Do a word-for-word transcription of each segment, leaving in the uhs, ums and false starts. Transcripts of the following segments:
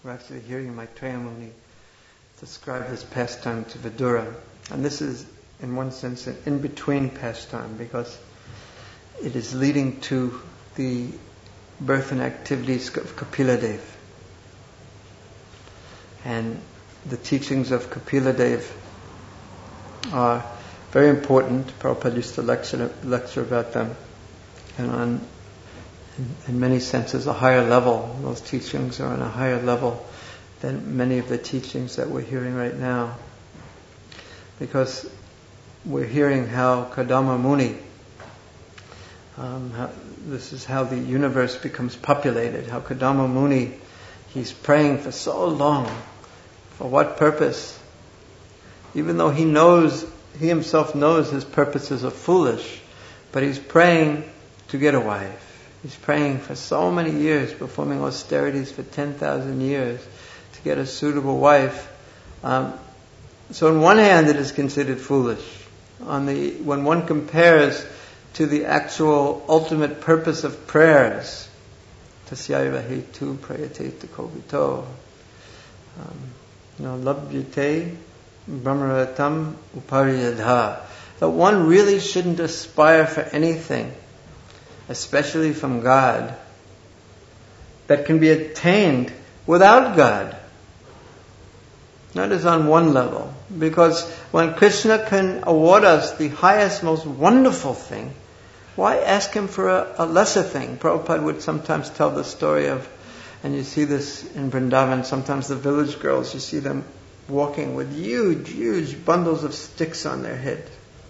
We're actually hearing Maitreya Muni describe his pastime to Vidura. And this is, in one sense, an in-between pastime, because it is leading to the birth and activities of Kapila Dev. And the teachings of Kapila Dev are very important. Prabhupada used to lecture, lecture about them. And on, in, in many senses, a higher level. Those teachings are on a higher level than many of the teachings that we're hearing right now. Because we're hearing how Kadama Muni, um, how, this is how the universe becomes populated. How Kadama Muni, he's praying for so long. For what purpose? Even though he knows, he himself knows his purposes are foolish, but he's praying to get a wife. He's praying for so many years, performing austerities for ten thousand years to get a suitable wife. Um, so on one hand it is considered foolish. On the, when one compares to the actual ultimate purpose of prayers, tasyaiva hetu prayate kovito, you know, labhyate brahmaratam upariyadha, that one really shouldn't aspire for anything, especially from God, that can be attained without God. That is on one level. Because when Krishna can award us the highest, most wonderful thing, why ask him for a, a lesser thing? Prabhupada would sometimes tell the story of, and you see this in Vrindavan, sometimes the village girls, you see them walking with huge, huge bundles of sticks on their head.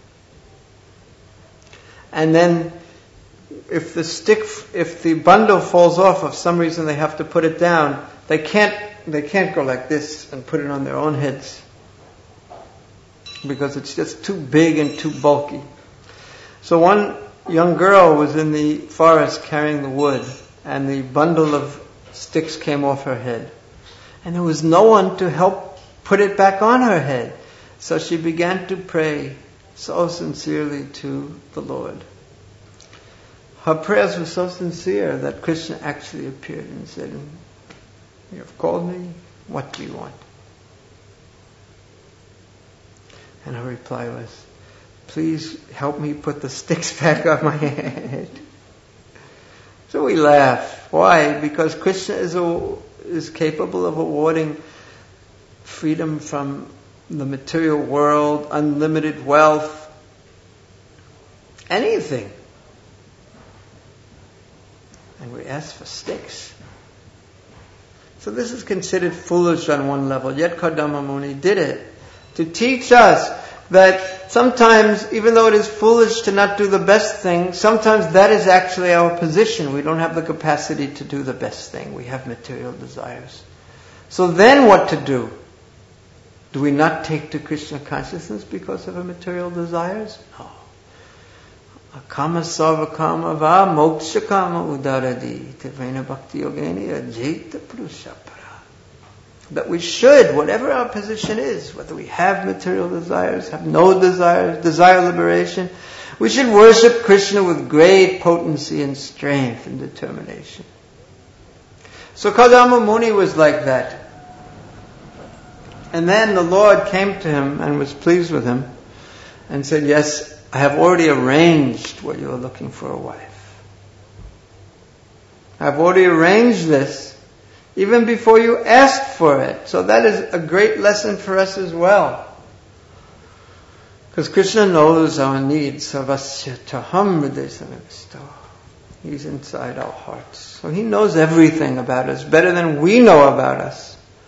And then if the stick, if the bundle falls off, for some reason they have to put it down, they can't, they can't go like this and put it on their own heads, because it's just too big and too bulky. So one young girl was in the forest carrying the wood, and the bundle of sticks came off her head. And there was no one to help put it back on her head. So she began to pray so sincerely to the Lord. Her prayers were so sincere that Krishna actually appeared and said, "You have called me, what do you want?" And her reply was, "Please help me put the sticks back on my head." So we laugh. Why? Because Krishna is, a, is capable of awarding freedom from the material world, unlimited wealth, anything. And we ask for sticks. So this is considered foolish on one level. Yet Kadama Muni did it to teach us that sometimes, even though it is foolish to not do the best thing, sometimes that is actually our position. We don't have the capacity to do the best thing. We have material desires. So then what to do? Do we not take to Krishna consciousness because of our material desires? No. Akama sarva kama va moksha kama udaradi tevena bhakti yogeni ajita purushapara. That we should, whatever our position is, whether we have material desires, have no desires, desire liberation, we should worship Krishna with great potency and strength and determination. So Kadama Muni was like that. And then the Lord came to him and was pleased with him and said, "Yes, I have already arranged what you are looking for, a wife. I have already arranged this even before you asked for it." So that is a great lesson for us as well. Because Krishna knows our needs. Sarvasya taham hridaya samavistha. He's inside our hearts. So He knows everything about us, better than we know about us.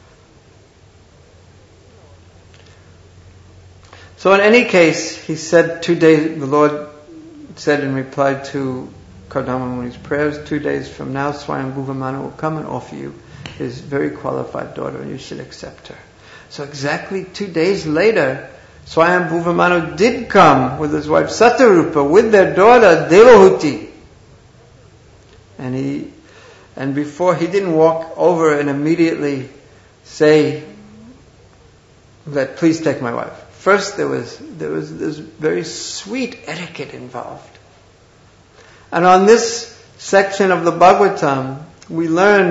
So in any case, he said two days, the Lord said in reply to Kadama Muni's prayers, two days from now, Swayambhuva Manu will come and offer you his very qualified daughter, and you should accept her. So exactly two days later, Swayambhuva Manu did come with his wife Satarupa, with their daughter Devahuti. And he, and before, he didn't walk over and immediately say that, "Please take my wife." First, there was there was this very sweet etiquette involved. And on this section of the Bhagavatam, we learn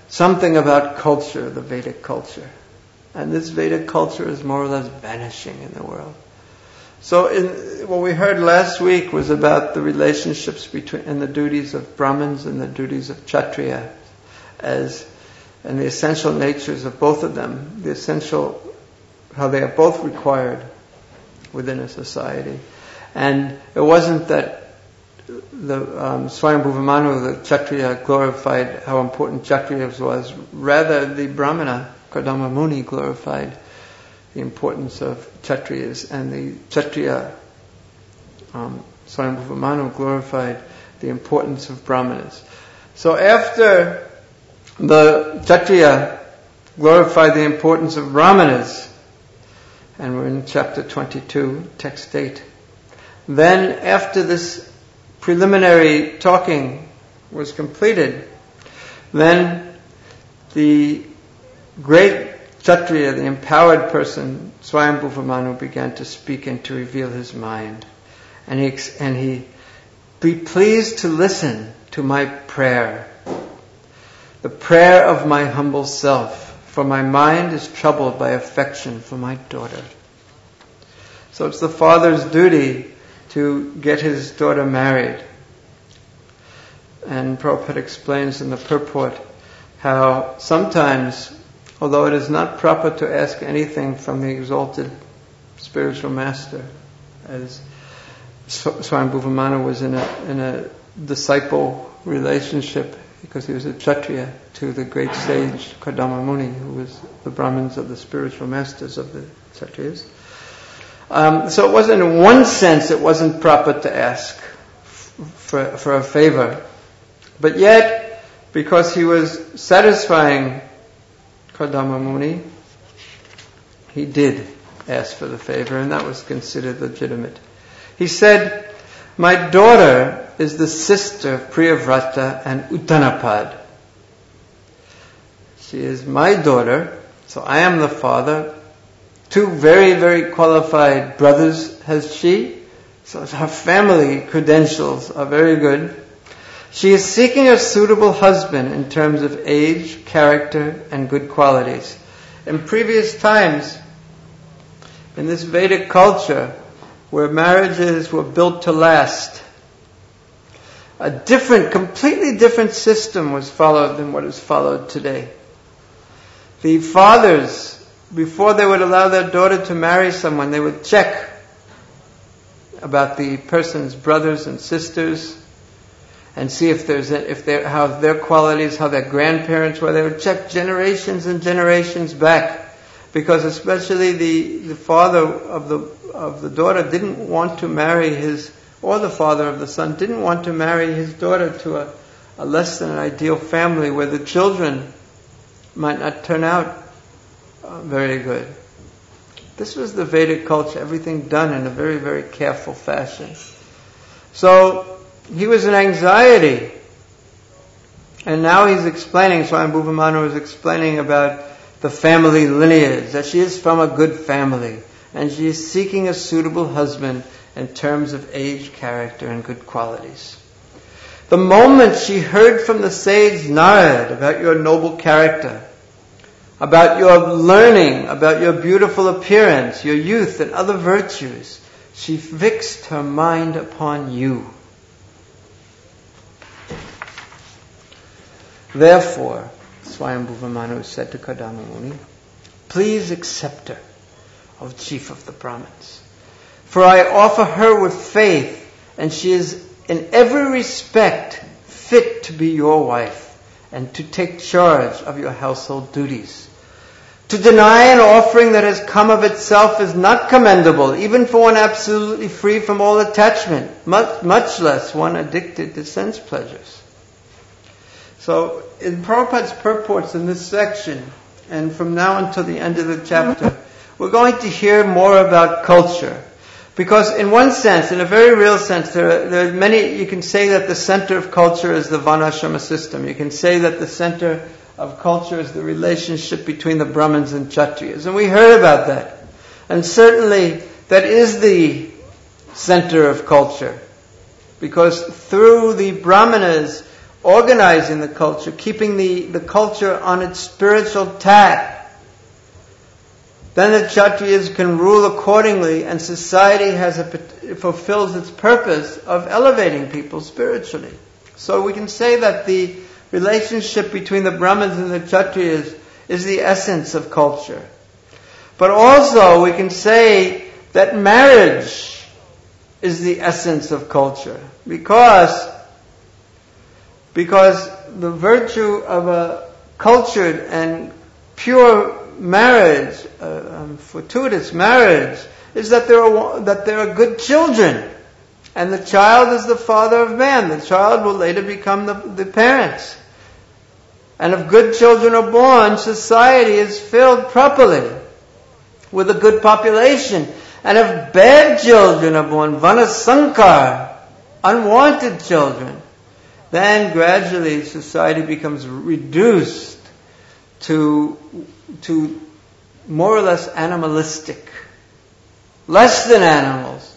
something about culture, the Vedic culture. And this Vedic culture is more or less vanishing in the world. So in, what we heard last week was about the relationships between and the duties of Brahmins and the duties of Kshatriya, as and the essential natures of both of them, the essential, how they are both required within a society. And it wasn't that the um, Swayambhuva Manu, the Kshatriya, glorified how important Kshatriyas was. Rather, the Brahmana, Kardama Muni, glorified the importance of Kshatriyas, and the Kshatriya, um, Swayambhuva Manu, glorified the importance of Brahmanas. So after the Kshatriya glorified the importance of Brahmanas, and we're in chapter twenty-two, text eight, then after this preliminary talking was completed, then the great Kshatriya, the empowered person, Swayambhuva Manu, began to speak and to reveal his mind. And he, and he, be pleased to listen to my prayer, the prayer of my humble self, for my mind is troubled by affection for my daughter. So it's the father's duty to get his daughter married. And Prabhupada explains in the purport how sometimes, although it is not proper to ask anything from the exalted spiritual master, as Swayambhuva Manu was in a, in a disciple relationship, because he was a Kshatriya, to the great sage Kardama Muni, who was the Brahmins of the spiritual masters of the Kshatriyas. Um, so it wasn't, in one sense, it wasn't proper to ask for, for a favor. But yet, because he was satisfying Kardama Muni, he did ask for the favor, and that was considered legitimate. He said, my daughter is the sister of Priyavrata and Uttanapad. She is my daughter, so I am the father. Two very, very qualified brothers has she, so her family credentials are very good. She is seeking a suitable husband in terms of age, character, and good qualities. In previous times, in this Vedic culture, where marriages were built to last, a different, completely different system was followed than what is followed today. The fathers, before they would allow their daughter to marry someone, they would check about the person's brothers and sisters and see if there's a, if they how their qualities, how their grandparents were. They would check generations and generations back, because especially the the father of the of the daughter didn't want to marry his, or the father of the son didn't want to marry his daughter to a, a less than an ideal family where the children might not turn out uh, very good. This was the Vedic culture, everything done in a very, very careful fashion. So he was in anxiety. And now he's explaining, Swayambhuva Manu is explaining about the family lineage, that she is from a good family, and she is seeking a suitable husband in terms of age, character, and good qualities. The moment she heard from the sage Narad about your noble character, about your learning, about your beautiful appearance, your youth, and other virtues, she fixed her mind upon you. Therefore, Swayambhuva Manu said to Kardama Muni, please accept her, O chief of the Brahmins. For I offer her with faith, and she is in every respect fit to be your wife, and to take charge of your household duties. To deny an offering that has come of itself is not commendable, even for one absolutely free from all attachment, much, much less one addicted to sense pleasures. So, in Prabhupada's purports in this section, and from now until the end of the chapter, we're going to hear more about culture. Because in one sense, in a very real sense, there are, there are many, you can say that the center of culture is the Varnashrama system. You can say that the center of culture is the relationship between the Brahmins and Kshatriyas. And we heard about that. And certainly, that is the center of culture. Because through the Brahmanas, organizing the culture, keeping the, the culture on its spiritual tack, then the Kshatriyas can rule accordingly, and society has a, fulfills its purpose of elevating people spiritually. So we can say that the relationship between the Brahmins and the Kshatriyas is the essence of culture. But also we can say that marriage is the essence of culture, because, because the virtue of a cultured and pure marriage, uh, um, fortuitous marriage, is that there are that there are good children, and the child is the father of man. The child will later become the, the parents. And if good children are born, society is filled properly with a good population. And if bad children are born, vanasankar, unwanted children, then gradually society becomes reduced to to more or less animalistic, less than animals.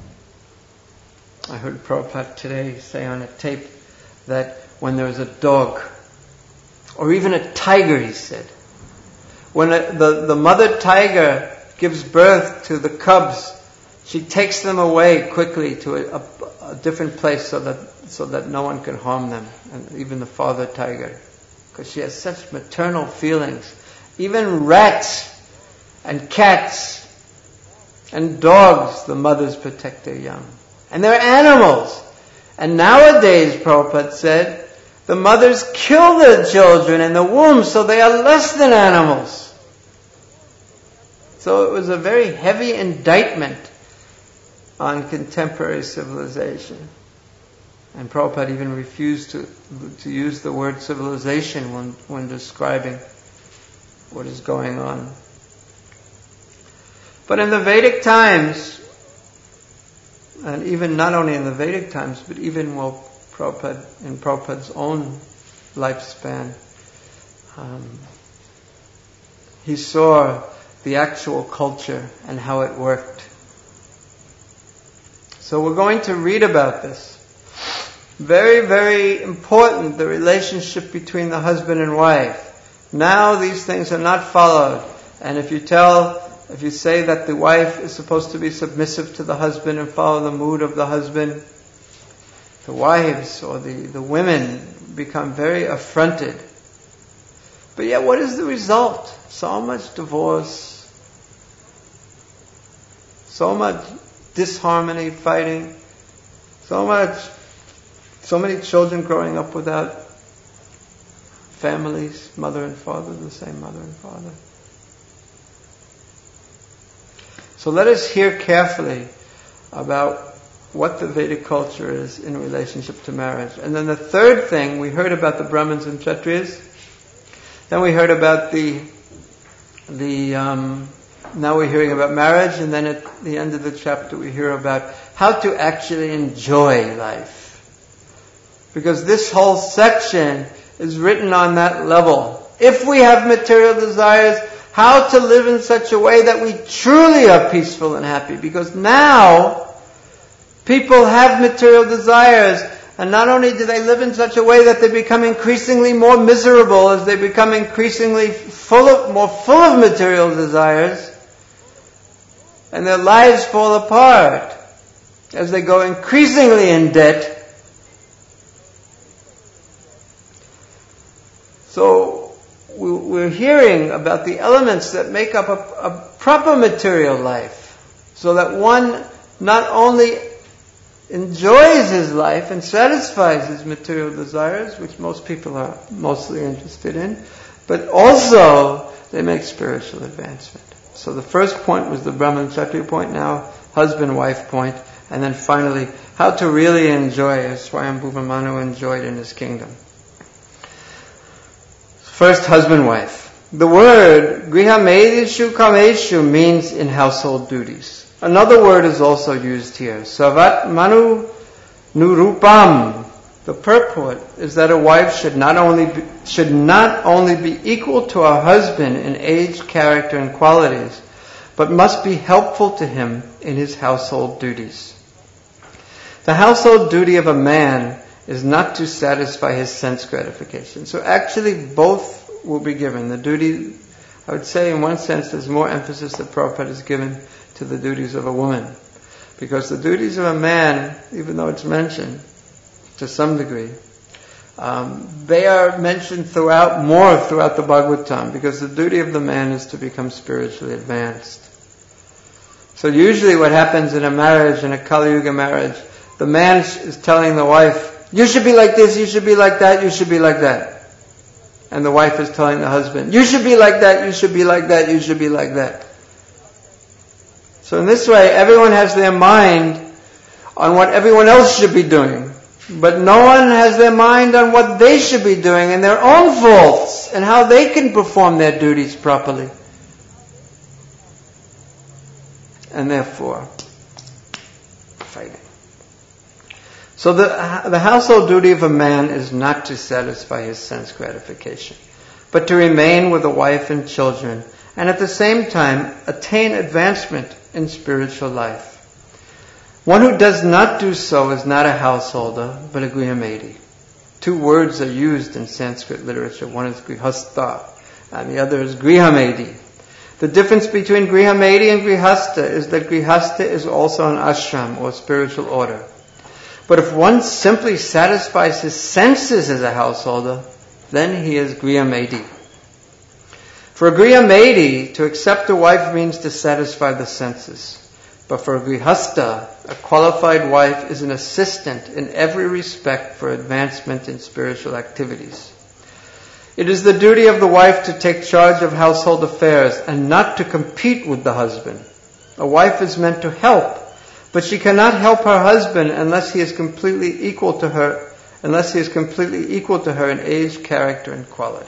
I heard Prabhupada today say on a tape that when there's a dog, or even a tiger, he said, when a, the, the mother tiger gives birth to the cubs, she takes them away quickly to a, a, a different place so that so that no one can harm them, and even the father tiger, because she has such maternal feelings. Even rats and cats and dogs, the mothers protect their young. And they're animals. And nowadays, Prabhupada said, the mothers kill their children in the womb, so they are less than animals. So it was a very heavy indictment on contemporary civilization. And Prabhupada even refused to to use the word civilization when, when describing what is going on. But in the Vedic times, and even not only in the Vedic times, but even while Prabhupada, in Prabhupada's own lifespan, um, he saw the actual culture and how it worked. So we're going to read about this. Very, very important, the relationship between the husband and wife. Now these things are not followed. And if you tell, if you say that the wife is supposed to be submissive to the husband and follow the mood of the husband, the wives or the, the women become very affronted. But yet what is the result? So much divorce, so much disharmony, fighting, so much, so many children growing up without families, mother and father, the same mother and father. So let us hear carefully about what the Vedic culture is in relationship to marriage. And then the third thing, we heard about the Brahmins and Kshatriyas. Then we heard about the, the um, now we're hearing about marriage, and then at the end of the chapter we hear about how to actually enjoy life. Because this whole section is written on that level. If we have material desires, how to live in such a way that we truly are peaceful and happy. Because now, people have material desires, and not only do they live in such a way that they become increasingly more miserable as they become increasingly full of, more full of material desires, and their lives fall apart as they go increasingly in debt. So we're hearing about the elements that make up a, a proper material life, so that one not only enjoys his life and satisfies his material desires, which most people are mostly interested in, but also they make spiritual advancement. So the first point was the Brahman Kshatriya point, now husband-wife point, and then finally how to really enjoy as Swayambhuva Manu enjoyed in his kingdom. First, husband-wife. The word grihamedishu kameshu means in household duties. Another word is also used here. Savat manu nurupam. The purport is that a wife should not only be, should not only be equal to her husband in age, character, and qualities, but must be helpful to him in his household duties. The household duty of a man is not to satisfy his sense gratification. So actually both will be given. The duty, I would say in one sense there's more emphasis that Prabhupada is given to the duties of a woman. Because the duties of a man, even though it's mentioned to some degree, um, they are mentioned throughout, more throughout the Bhagavatam, because the duty of the man is to become spiritually advanced. So usually what happens in a marriage, in a Kali Yuga marriage, the man is telling the wife, you should be like this, you should be like that, you should be like that. And the wife is telling the husband, you should be like that, you should be like that, you should be like that. So in this way, everyone has their mind on what everyone else should be doing. But no one has their mind on what they should be doing and their own faults and how they can perform their duties properly. And therefore, fighting. So the, the household duty of a man is not to satisfy his sense gratification, but to remain with a wife and children, and at the same time attain advancement in spiritual life. One who does not do so is not a householder, but a grihamedi. Two words are used in Sanskrit literature. One is grihastha, and the other is grihamedi. The difference between grihamedi and grihastha is that grihastha is also an ashram, or spiritual order. But if one simply satisfies his senses as a householder, then he is grihamedi. For a grihamedi, to accept a wife means to satisfy the senses. But for a grihastha, a qualified wife is an assistant in every respect for advancement in spiritual activities. It is the duty of the wife to take charge of household affairs and not to compete with the husband. A wife is meant to help, but she cannot help her husband unless he is completely equal to her, unless he is completely equal to her in age, character, and quality.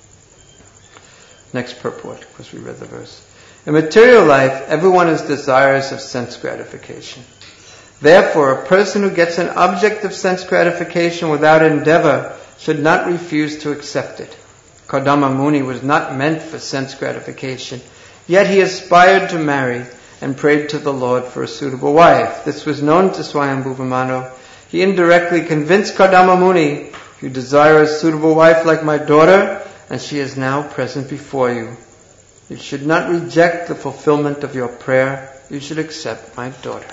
Next purport, because we read the verse. In material life, everyone is desirous of sense gratification. Therefore, a person who gets an object of sense gratification without endeavor should not refuse to accept it. Kardama Muni was not meant for sense gratification, yet he aspired to marry and prayed to the Lord for a suitable wife. This was known to Swayambhuva Manu. He indirectly convinced Kardama Muni, you desire a suitable wife like my daughter, and she is now present before you. You should not reject the fulfillment of your prayer. You should accept my daughter.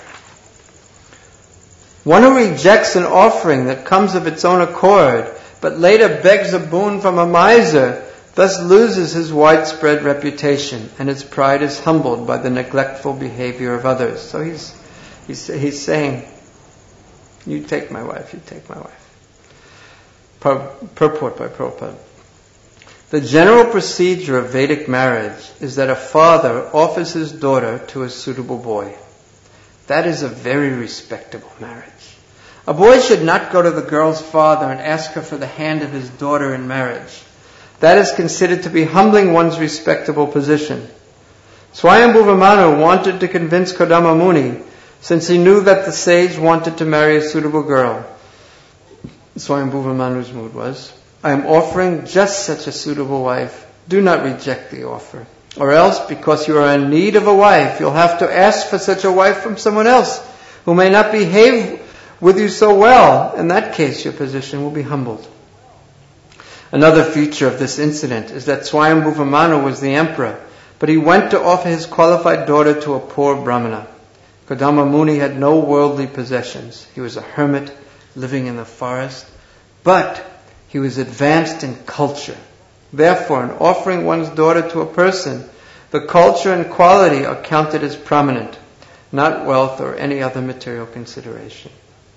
One who rejects an offering that comes of its own accord, but later begs a boon from a miser, thus loses his widespread reputation, and his pride is humbled by the neglectful behavior of others. So he's he's, he's saying, you take my wife, you take my wife. Pur- purport by Prabhupada. The general procedure of Vedic marriage is that a father offers his daughter to a suitable boy. That is a very respectable marriage. A boy should not go to the girl's father and ask her for the hand of his daughter in marriage. That is considered to be humbling one's respectable position. Swayambhuva Manu wanted to convince Kardama Muni, since he knew that the sage wanted to marry a suitable girl. Swayambhuva Manu's mood was, I am offering just such a suitable wife. Do not reject the offer. Or else, because you are in need of a wife, you'll have to ask for such a wife from someone else who may not behave with you so well. In that case, your position will be humbled. Another feature of this incident is that Swayambhuva Manu was the emperor, but he went to offer his qualified daughter to a poor brahmana. Kardama Muni had no worldly possessions. He was a hermit living in the forest, but he was advanced in culture. Therefore, in offering one's daughter to a person, the culture and quality are counted as prominent, not wealth or any other material consideration.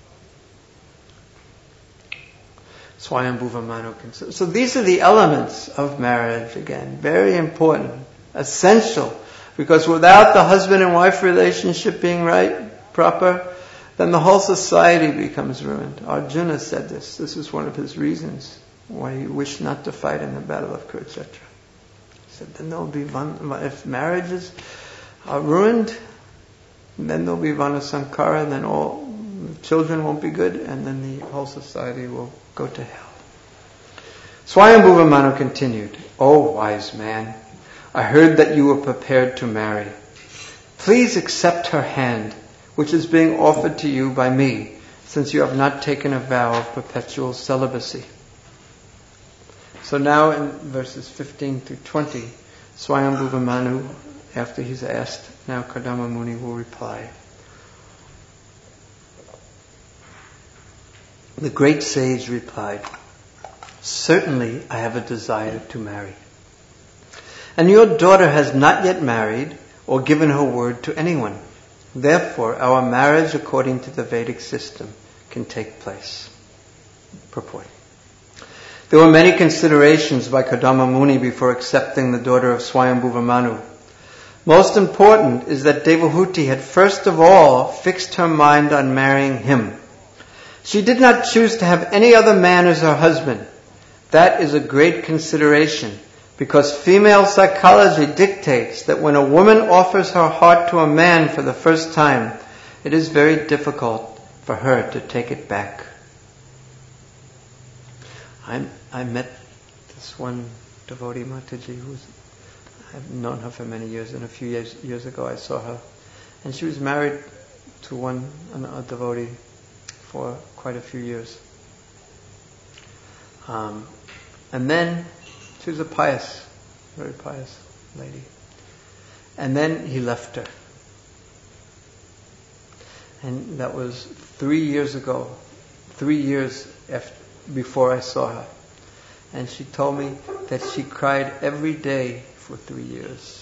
Swayambhuva Manu consider. So these are the elements of marriage, again, very important, essential, because without the husband and wife relationship being right, proper, then the whole society becomes ruined. Arjuna said this. This is one of his reasons why he wished not to fight in the battle of Kurukshetra. He said, then there'll be van, if marriages are ruined, then there'll be vanasankara, and then all children won't be good, and then the whole society will go to hell. Swayambhuva Manu continued, O wise man, I heard that you were prepared to marry. Please accept her hand, which is being offered to you by me, since you have not taken a vow of perpetual celibacy. So now in verses fifteen through twenty, Swayambhuva Manu, after he's asked, now Kardama Muni will reply. The great sage replied, certainly I have a desire to marry. And your daughter has not yet married or given her word to anyone. Therefore, our marriage according to the Vedic system can take place. Purport. There were many considerations by Kardama Muni before accepting the daughter of Swayambhuva Manu. Most important is that Devahuti had first of all fixed her mind on marrying him. She did not choose to have any other man as her husband. That is a great consideration, because female psychology dictates that when a woman offers her heart to a man for the first time, it is very difficult for her to take it back. I, I met this one devotee, Mataji, who's, I've known her for many years, and a few years, years ago I saw her. And she was married to one, a devotee, for quite a few years. Um, and then she was a pious, very pious lady. And then he left her. And that was three years ago, three years after, before I saw her. And she told me that she cried every day for three years.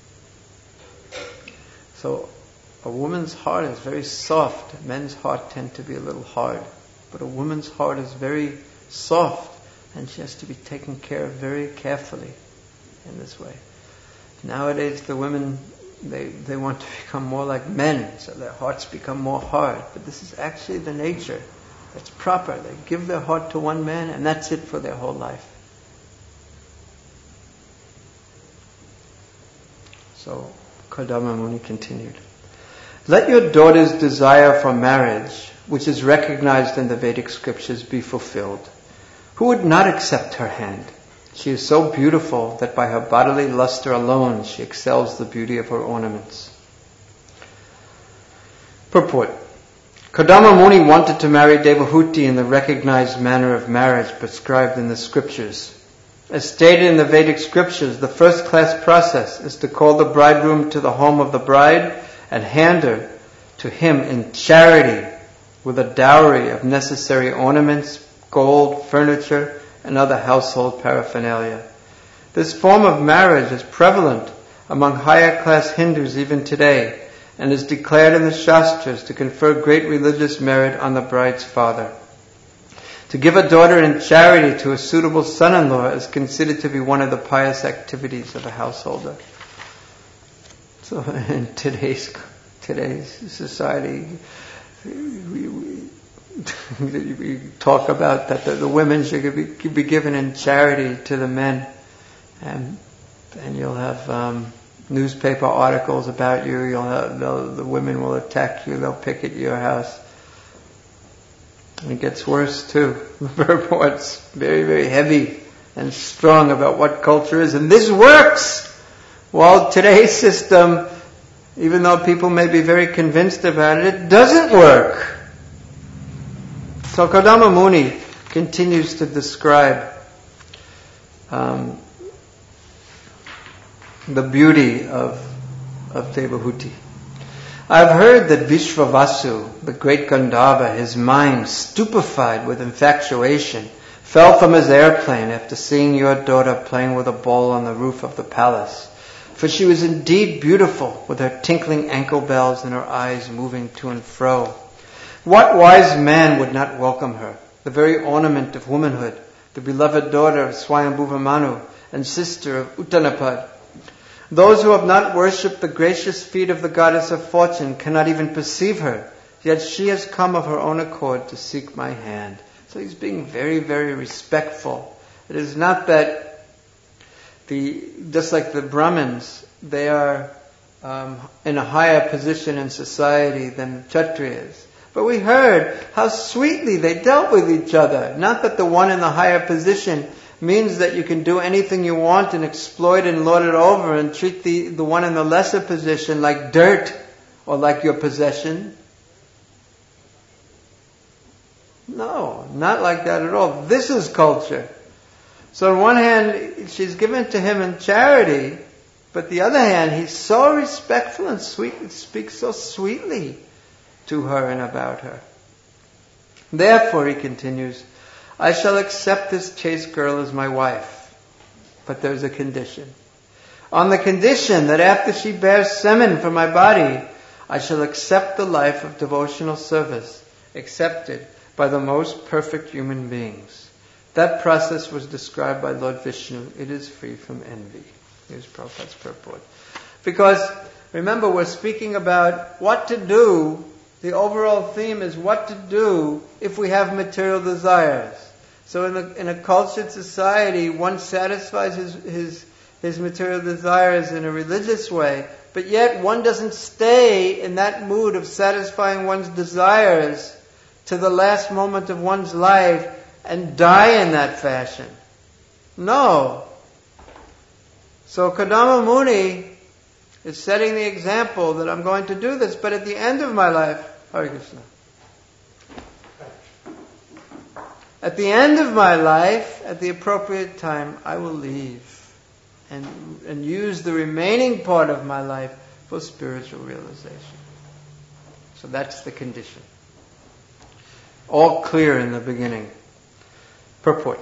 So a woman's heart is very soft. Men's heart tend to be a little hard. But a woman's heart is very soft, and she has to be taken care of very carefully in this way. Nowadays the women, they, they want to become more like men, so their hearts become more hard. But this is actually the nature. That's proper. They give their heart to one man, and that's it for their whole life. So Kardama Muni continued. Let your daughter's desire for marriage, which is recognized in the Vedic scriptures, be fulfilled. Who would not accept her hand? She is so beautiful that by her bodily luster alone she excels the beauty of her ornaments. Purport. Kardama Muni wanted to marry Devahuti in the recognized manner of marriage prescribed in the scriptures. As stated in the Vedic scriptures, the first class process is to call the bridegroom to the home of the bride and hand her to him in charity with a dowry of necessary ornaments, gold, furniture, and other household paraphernalia. This form of marriage is prevalent among higher class Hindus even today, and is declared in the Shastras to confer great religious merit on the bride's father. To give a daughter in charity to a suitable son-in-law is considered to be one of the pious activities of a householder. So in today's today's society, we, we, we talk about that the, the women should be, be given in charity to the men, and and you'll have um, newspaper articles about you. You'll have, the women will attack you. They'll picket your house. And it gets worse too. The reports very very heavy and strong about what culture is, and this works. While today's system, even though people may be very convinced about it, it doesn't work. So Kardama Muni continues to describe um, the beauty of, of Devahuti. I've heard that Vishvavasu, the great Gandharva, his mind stupefied with infatuation, fell from his airplane after seeing your daughter playing with a ball on the roof of the palace. For she was indeed beautiful, with her tinkling ankle bells and her eyes moving to and fro. What wise man would not welcome her, the very ornament of womanhood, the beloved daughter of Swayambhuva Manu and sister of Uttanapad? Those who have not worshipped the gracious feet of the goddess of fortune cannot even perceive her, yet she has come of her own accord to seek my hand. So he's being very, very respectful. It is not that The, just like the Brahmins, they are um, in a higher position in society than Kshatriyas. But we heard how sweetly they dealt with each other. Not that the one in the higher position means that you can do anything you want and exploit and lord it over and treat the, the one in the lesser position like dirt or like your possession. No, not like that at all. This is culture. So on one hand, she's given to him in charity, but the other hand, he's so respectful and sweet, speaks so sweetly to her and about her. Therefore, he continues, I shall accept this chaste girl as my wife, but there's a condition. On the condition that after she bears semen from my body, I shall accept the life of devotional service, accepted by the most perfect human beings. That process was described by Lord Vishnu. It is free from envy. Here's Prabhupada's purport. Because, remember, we're speaking about what to do. The overall theme is what to do if we have material desires. So in a, in a cultured society, one satisfies his, his, his material desires in a religious way, but yet one doesn't stay in that mood of satisfying one's desires to the last moment of one's life and die in that fashion. No. So Kadama Muni is setting the example that I'm going to do this, but at the end of my life, Hare Krishna. At the end of my life, at the appropriate time, I will leave and, and use the remaining part of my life for spiritual realization. So that's the condition. All clear in the beginning. Purport.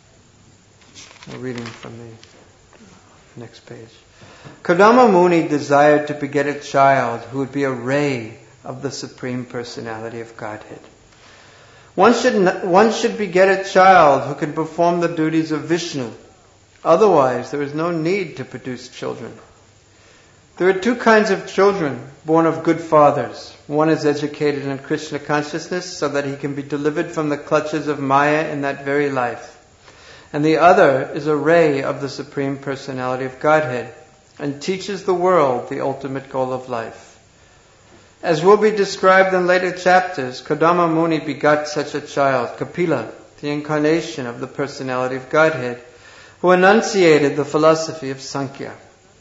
We're reading from the next page. Kadama Muni desired to beget a child who would be a ray of the Supreme Personality of Godhead. One should, one should beget a child who can perform the duties of Vishnu. Otherwise, there is no need to produce children. There are two kinds of children born of good fathers. One is educated in Krishna consciousness so that he can be delivered from the clutches of Maya in that very life. And the other is a ray of the Supreme Personality of Godhead and teaches the world the ultimate goal of life. As will be described in later chapters, Kadama Muni begot such a child, Kapila, the incarnation of the Personality of Godhead, who enunciated the philosophy of Sankhya.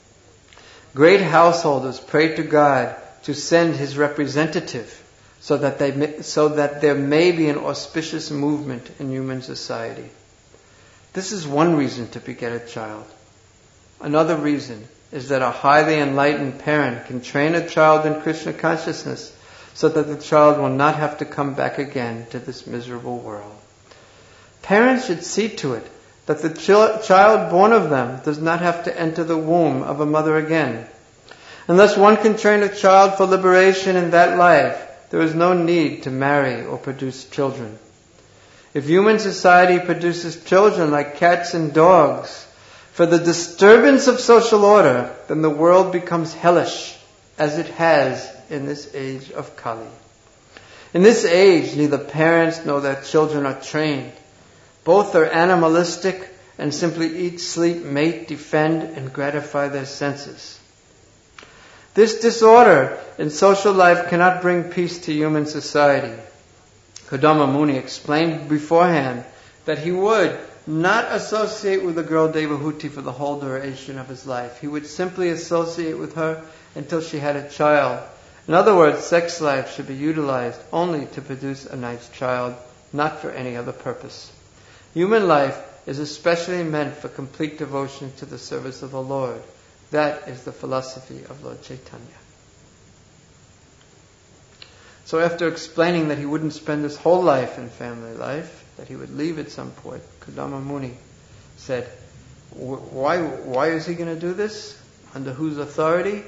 Great householders prayed to God to send his representative so that they may, so that there may be an auspicious movement in human society. This is one reason to beget a child. Another reason is that a highly enlightened parent can train a child in Krishna consciousness so that the child will not have to come back again to this miserable world. Parents should see to it that the ch- child born of them does not have to enter the womb of a mother again. Unless one can train a child for liberation in that life, there is no need to marry or produce children. If human society produces children like cats and dogs for the disturbance of social order, then the world becomes hellish, as it has in this age of Kali. In this age, neither parents nor their children are trained. Both are animalistic and simply eat, sleep, mate, defend, and gratify their senses. This disorder in social life cannot bring peace to human society. Kadama Muni explained beforehand that he would not associate with the girl Devahuti for the whole duration of his life. He would simply associate with her until she had a child. In other words, sex life should be utilized only to produce a nice child, not for any other purpose. Human life is especially meant for complete devotion to the service of the Lord. That is the philosophy of Lord Chaitanya. So after explaining that he wouldn't spend his whole life in family life, that he would leave at some point, Kadama Muni said, why, why is he going to do this? Under whose authority?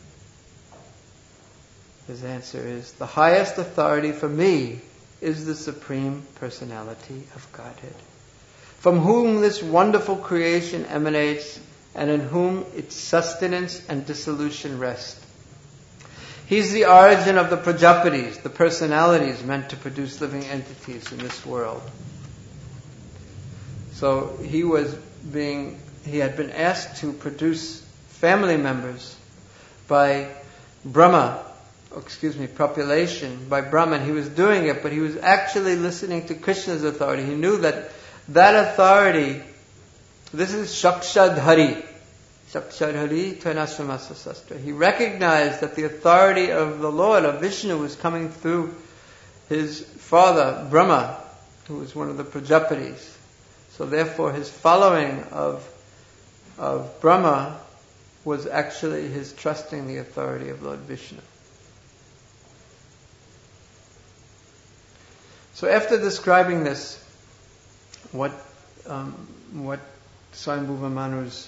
His answer is, the highest authority for me is the Supreme Personality of Godhead, from whom this wonderful creation emanates and in whom its sustenance and dissolution rest. He's the origin of the Prajapatis, the personalities meant to produce living entities in this world. So he was being, he had been asked to produce family members by Brahma, excuse me, population by Brahman. He was doing it, but he was actually listening to Krishna's authority. He knew that that authority, this is Shakshadhari. Shakshadhari Tvanasramasa Sastra. He recognized that the authority of the Lord, of Vishnu, was coming through his father, Brahma. who was one of the Prajapatis. So therefore his following of, of Brahma was actually his trusting the authority of Lord Vishnu. So after describing this, what um, what Swayambhuva Manu's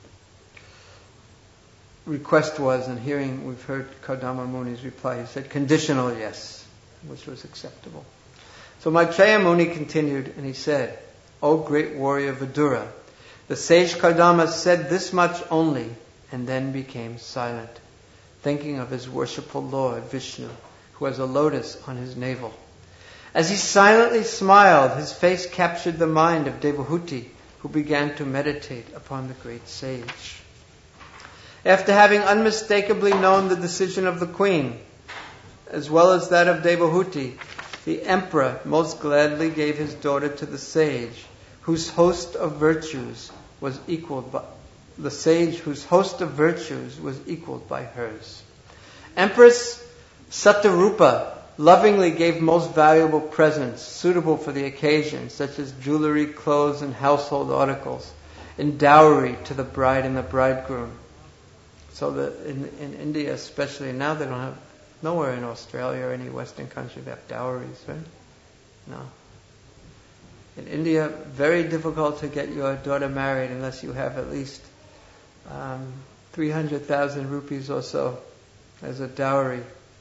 request was, and hearing, we've heard Kardama Muni's reply, he said conditional yes, which was acceptable. So Maitreya Muni continued, and he said, O great warrior Vidura, the sage Kardama said this much only, and then became silent, thinking of his worshipful Lord Vishnu, who has a lotus on his navel. As he silently smiled, his face captured the mind of Devahuti, who began to meditate upon the great sage. After having unmistakably known the decision of the queen, as well as that of Devahuti, the emperor most gladly gave his daughter to the sage, whose host of virtues was equaled by the sage whose host of virtues was equaled by hers. Empress Satarupa lovingly gave most valuable presents suitable for the occasion, such as jewelry, clothes, and household articles, in dowry to the bride and the bridegroom. So that in, in India especially, now they don't have, nowhere in Australia or any Western country they have dowries, right? No. In India, very difficult to get your daughter married unless you have at least um, three hundred thousand rupees or so as a dowry.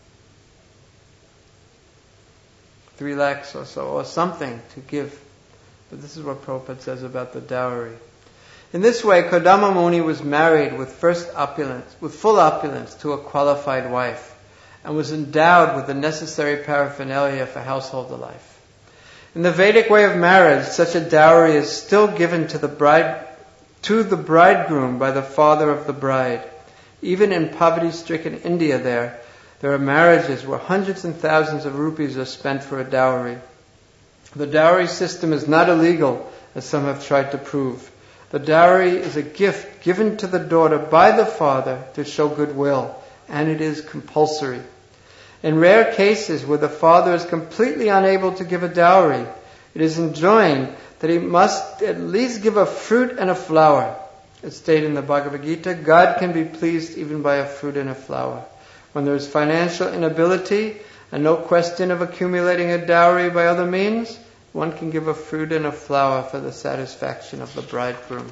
Three lakhs or so, or something to give. But this is what Prabhupada says about the dowry. In this way, Kardama Muni was married with first opulence, with full opulence to a qualified wife, and was endowed with the necessary paraphernalia for household life. In the Vedic way of marriage, such a dowry is still given to the bride, to the bridegroom by the father of the bride. Even in poverty-stricken India there, there are marriages where hundreds and thousands of rupees are spent for a dowry. The dowry system is not illegal, as some have tried to prove. The dowry is a gift given to the daughter by the father to show goodwill, and it is compulsory. In rare cases where the father is completely unable to give a dowry, it is enjoined that he must at least give a fruit and a flower. It's stated in the Bhagavad Gita, God can be pleased even by a fruit and a flower. When there is financial inability and no question of accumulating a dowry by other means, one can give a fruit and a flower for the satisfaction of the bridegroom.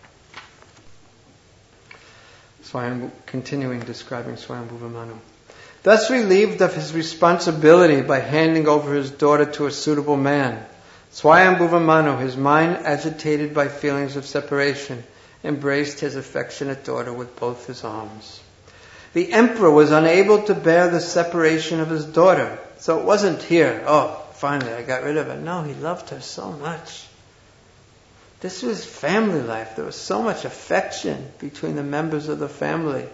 So I am continuing describing Swayambhuva Manu. Thus relieved of his responsibility by handing over his daughter to a suitable man, Swayambhuva Manu, his mind agitated by feelings of separation, embraced his affectionate daughter with both his arms. The emperor was unable to bear the separation of his daughter. So it wasn't here, oh, finally I got rid of her. No, he loved her so much. This was family life. There was so much affection between the members of the family.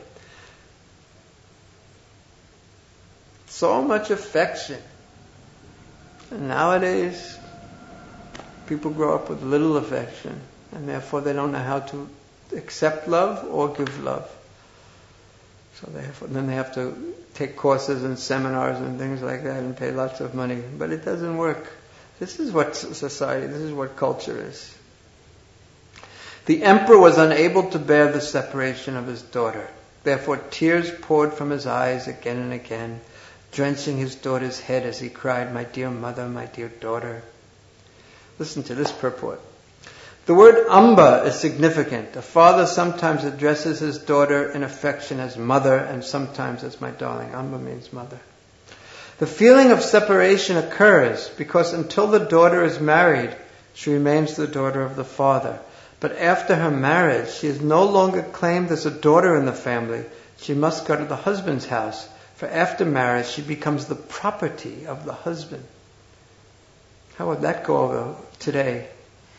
So much affection. And nowadays, people grow up with little affection, and therefore they don't know how to accept love or give love. So they have, then they have to take courses and seminars and things like that and pay lots of money. But it doesn't work. This is what society, this is what culture is. The emperor was unable to bear the separation of his daughter. Therefore tears poured from his eyes again and again, drenching his daughter's head as he cried, "My dear mother, my dear daughter." Listen to this purport. The word Amba is significant. A father sometimes addresses his daughter in affection as mother and sometimes as my darling. Amba means mother. The feeling of separation occurs because until the daughter is married, she remains the daughter of the father. But after her marriage, she is no longer claimed as a daughter in the family. She must go to the husband's house, for after marriage she becomes the property of the husband. How would that go over today?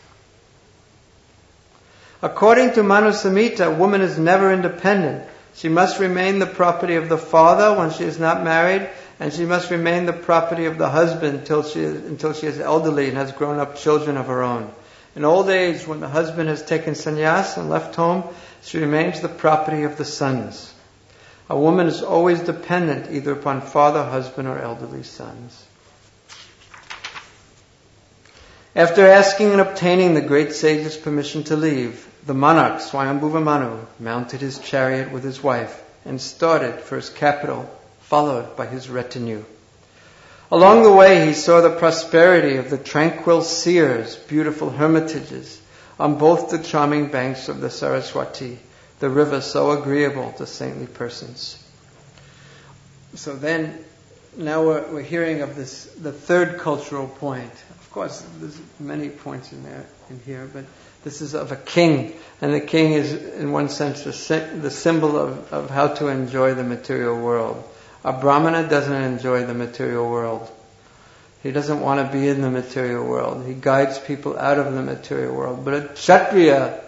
According to Manu Samhita, a woman is never independent. She must remain the property of the father when she is not married, and she must remain the property of the husband until she is, until she is elderly and has grown up children of her own. In old age, when the husband has taken sannyas and left home, she remains the property of the sons. A woman is always dependent either upon father, husband, or elderly sons. After asking and obtaining the great sage's permission to leave, the monarch Swayambhuva Manu mounted his chariot with his wife and started for his capital, followed by his retinue. Along the way he saw the prosperity of the tranquil seers, beautiful hermitages, on both the charming banks of the Saraswati, the river so agreeable to saintly persons. So then, now we're, we're hearing of this, the third cultural point. Of course, there's many points in there, in here, but this is of a king, and the king is, in one sense, the, the symbol of, of how to enjoy the material world. A brahmana doesn't enjoy the material world. He doesn't want to be in the material world. He guides people out of the material world. But a kshatriya,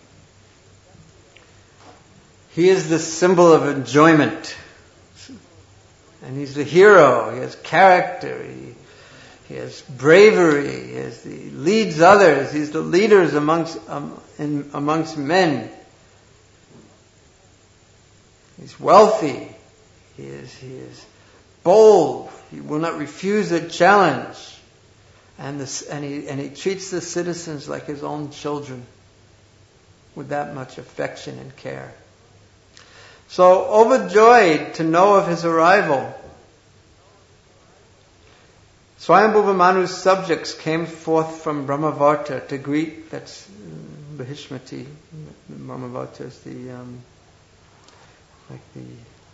he is the symbol of enjoyment. And he's the hero. He has character. He, he has bravery. He, has the, he leads others. He's the leaders amongst um, in, amongst men. He's wealthy. He is he is bold. He will not refuse a challenge. And this, and he and he treats the citizens like his own children, with that much affection and care. So, overjoyed to know of his arrival, Swayambhuva Manu's subjects came forth from Brahmavarta to greet, that's Bahishmati, Brahmavarta is the, um, like the,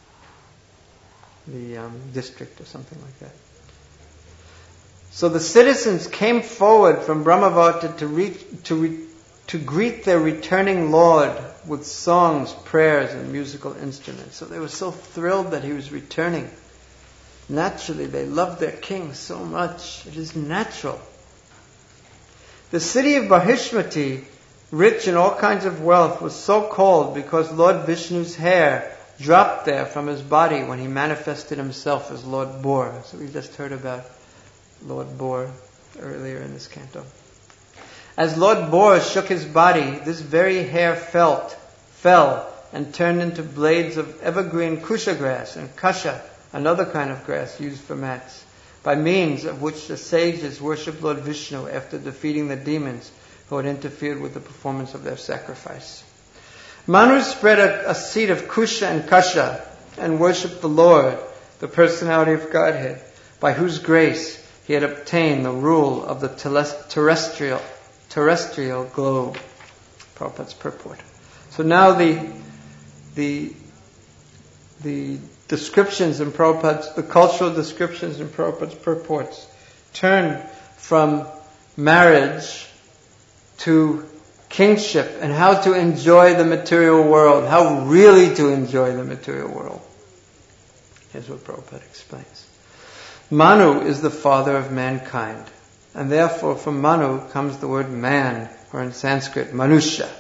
the um, district or something like that. So the citizens came forward from Brahmavarta to, reach, to, re, to greet their returning Lord with songs, prayers, and musical instruments. So they were so thrilled that he was returning. Naturally, they loved their king so much. It is natural. The city of Bahishmati, rich in all kinds of wealth, was so called because Lord Vishnu's hair dropped there from his body when he manifested himself as Lord Bor. So we just heard about Lord Bor earlier in this canto. As Lord Bor shook his body, this very hair felt, fell and turned into blades of evergreen kusha grass and kasha, another kind of grass used for mats, by means of which the sages worshipped Lord Vishnu after defeating the demons who had interfered with the performance of their sacrifice. Manu spread a, a seat of kusha and kasha and worshipped the Lord, the personality of Godhead, by whose grace he had obtained the rule of the terrestrial terrestrial globe. Prabhupada's purport. So now the the the descriptions in Prabhupada's, the cultural descriptions in Prabhupada's purports turn from marriage to kingship and how to enjoy the material world, how really to enjoy the material world. Here's what Prabhupada explains. Manu is the father of mankind, and therefore from Manu comes the word man, or in Sanskrit, Manusha.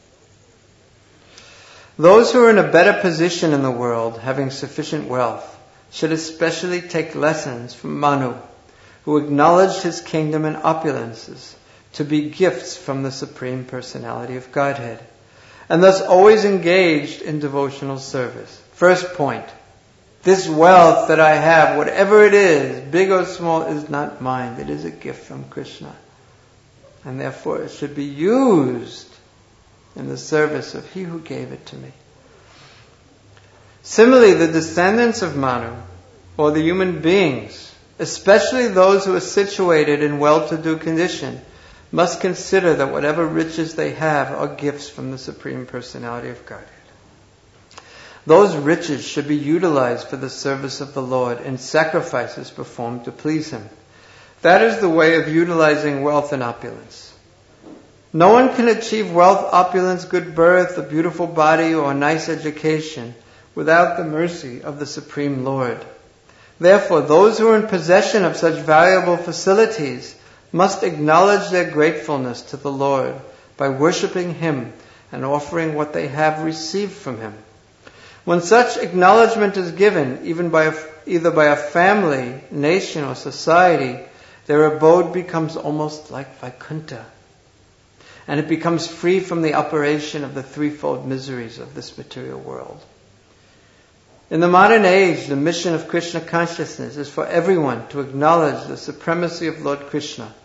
Those who are in a better position in the world, having sufficient wealth, should especially take lessons from Manu, who acknowledged his kingdom and opulences to be gifts from the Supreme Personality of Godhead, and thus always engaged in devotional service. First point, this wealth that I have, whatever it is, big or small, is not mine. It is a gift from Krishna. And therefore it should be used in the service of He who gave it to me. Similarly, the descendants of Manu, or the human beings, especially those who are situated in well-to-do condition, must consider that whatever riches they have are gifts from the Supreme Personality of Godhead. Those riches should be utilized for the service of the Lord and sacrifices performed to please Him. That is the way of utilizing wealth and opulence. No one can achieve wealth, opulence, good birth, a beautiful body, or a nice education without the mercy of the Supreme Lord. Therefore, those who are in possession of such valuable facilities must acknowledge their gratefulness to the Lord by worshipping Him and offering what they have received from Him. When such acknowledgement is given, even by a, either by a family, nation, or society, their abode becomes almost like Vaikuntha, and it becomes free from the operation of the threefold miseries of this material world. In the modern age, the mission of Krishna consciousness is for everyone to acknowledge the supremacy of Lord Krishna,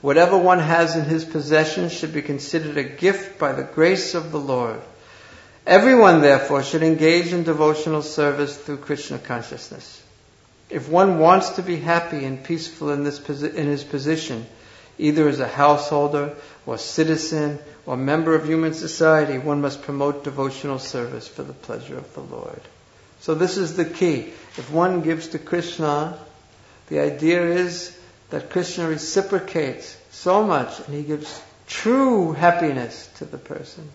Whatever one has in his possession should be considered a gift by the grace of the Lord. Everyone, therefore, should engage in devotional service through Krishna consciousness. If one wants to be happy and peaceful in this posi- in his position, either as a householder or citizen or member of human society, one must promote devotional service for the pleasure of the Lord. So this is the key. If one gives to Krishna, the idea is that Krishna reciprocates so much and he gives true happiness to the person.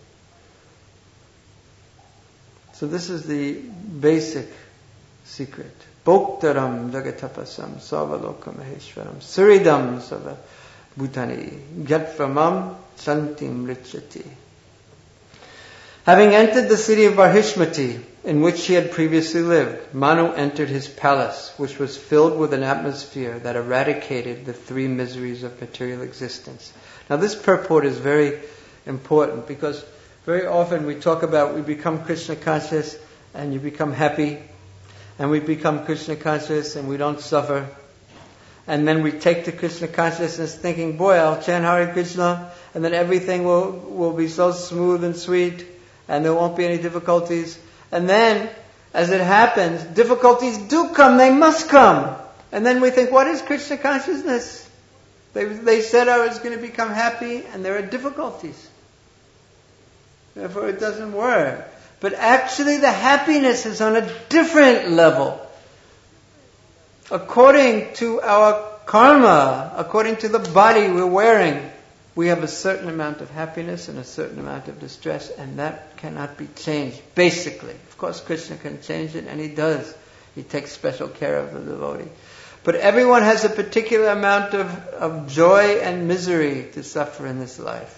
So this is the basic secret. Bhoktaram jagatapasam sarvaloka maheshwaram suridam sava bhutani gyatramam santim richati. Having entered the city of Varhishmati, in which he had previously lived, Manu entered his palace, which was filled with an atmosphere that eradicated the three miseries of material existence. Now this purport is very important because very often we talk about we become Krishna conscious and you become happy, and we become Krishna conscious and we don't suffer. And then we take to Krishna consciousness thinking, boy, I'll chant Hare Krishna and then everything will, will be so smooth and sweet and there won't be any difficulties. And then, as it happens, difficulties do come, they must come. And then we think, what is Krishna consciousness? They, they said I was going to become happy and there are difficulties. Therefore it doesn't work. But actually the happiness is on a different level. According to our karma, according to the body we're wearing, we have a certain amount of happiness and a certain amount of distress, and that cannot be changed, basically. Of course Krishna can change it, and he does. He takes special care of the devotee. But everyone has a particular amount of, of joy and misery to suffer in this life.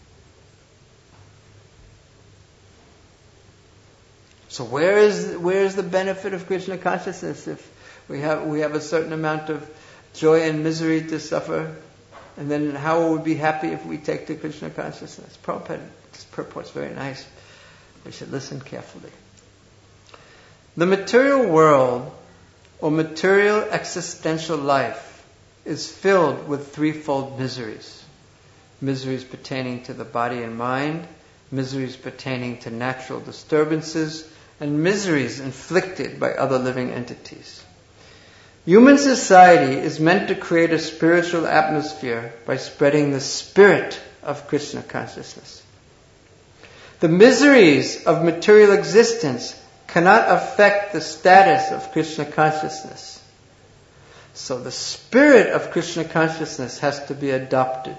So where is where is the benefit of Krishna consciousness if we have we have a certain amount of joy and misery to suffer? And then how will we be happy if we take to Krishna consciousness? Prabhupada, this purport's very nice. We should listen carefully. The material world, or material existential life, is filled with threefold miseries. Miseries pertaining to the body and mind, miseries pertaining to natural disturbances, and miseries inflicted by other living entities. Human society is meant to create a spiritual atmosphere by spreading the spirit of Krishna consciousness. The miseries of material existence cannot affect the status of Krishna consciousness. So the spirit of Krishna consciousness has to be adopted.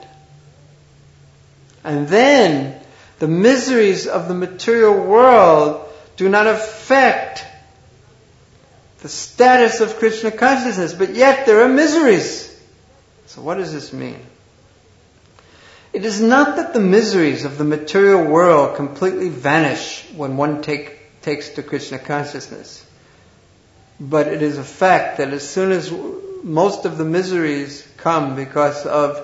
And then the miseries of the material world do not affect the status of Krishna consciousness, but yet there are miseries. So what does this mean? It is not that the miseries of the material world completely vanish when one take, takes to Krishna consciousness, but it is a fact that as soon as most of the miseries come because of